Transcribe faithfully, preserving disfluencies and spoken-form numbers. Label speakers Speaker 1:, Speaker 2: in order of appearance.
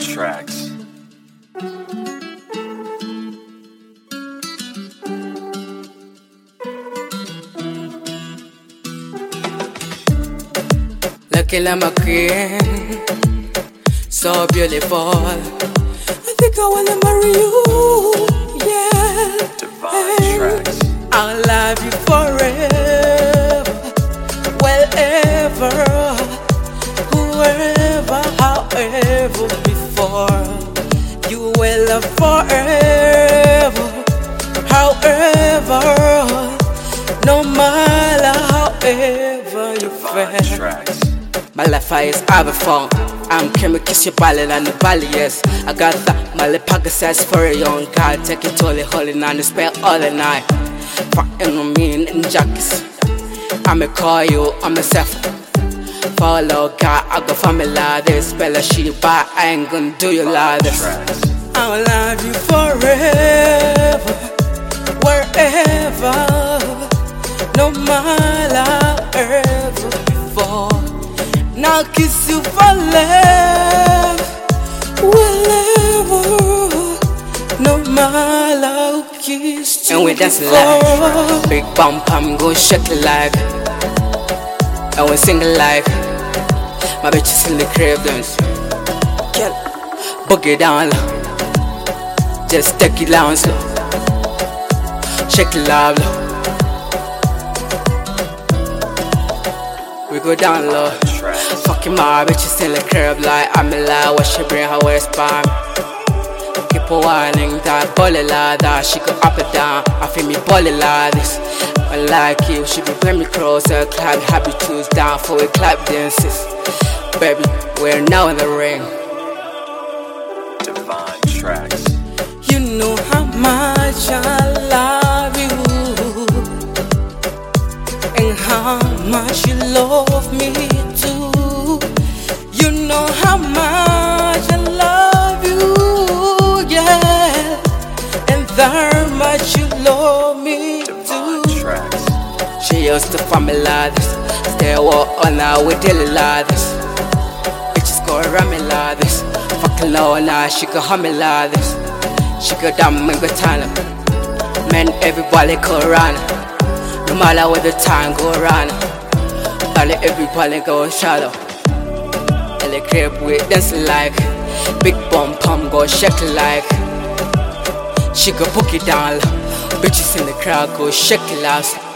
Speaker 1: Tracks.
Speaker 2: Looking at my queen, so beautiful. I think I wanna marry you, yeah.
Speaker 1: Divine Tracks.
Speaker 2: I'll love you forever, wherever, whoever, however, before. You will love forever, however, no matter however you
Speaker 1: Divine
Speaker 2: feel.
Speaker 1: Tracks.
Speaker 2: My life is have a phone. I'm coming kiss your ballad and the valley, yes. I got that. My lip pocket says for a young God. Take it totally holy now and spell all the night. Fucking on me in jackets. I'ma call you, I'ma say follow God, I go for me like this. Spell a shit, but I ain't gonna do you like this. I'll love you forever, wherever, no matter ever before. Now kiss you for love, wherever, no matter who kissed you. And we dance like big bump, I'm gon' shake it like. And we sing it like my bitches in the crib dance. Get boogie down low, just take it down slow, shake it loud low. We go down low. Fucking my bitches in the crib like I'm in love. What she bring her waistband. Keep on whining, that bully like that. She go up and down, I feel me bully like this. I like you, she be bring me closer. Clap happy tunes down for a clap dances. Baby, we're now in the ring.
Speaker 1: Divine Tracks.
Speaker 2: You know how much I love you, and how much you love me too. You know how much I love you, yeah, and how much you love me
Speaker 1: Divine
Speaker 2: too.
Speaker 1: Tracks.
Speaker 2: She used to find me like this, stay walk on now we daily like this. Bitches go around me like this, fucking low now she go hum me like this. She go down and go turn up, man everybody go around. No matter what the time go around, all everybody go shallow. In the crib we dancing like big bump pump go shake like. She go book it down low. Bitches in the crowd go shake it loud.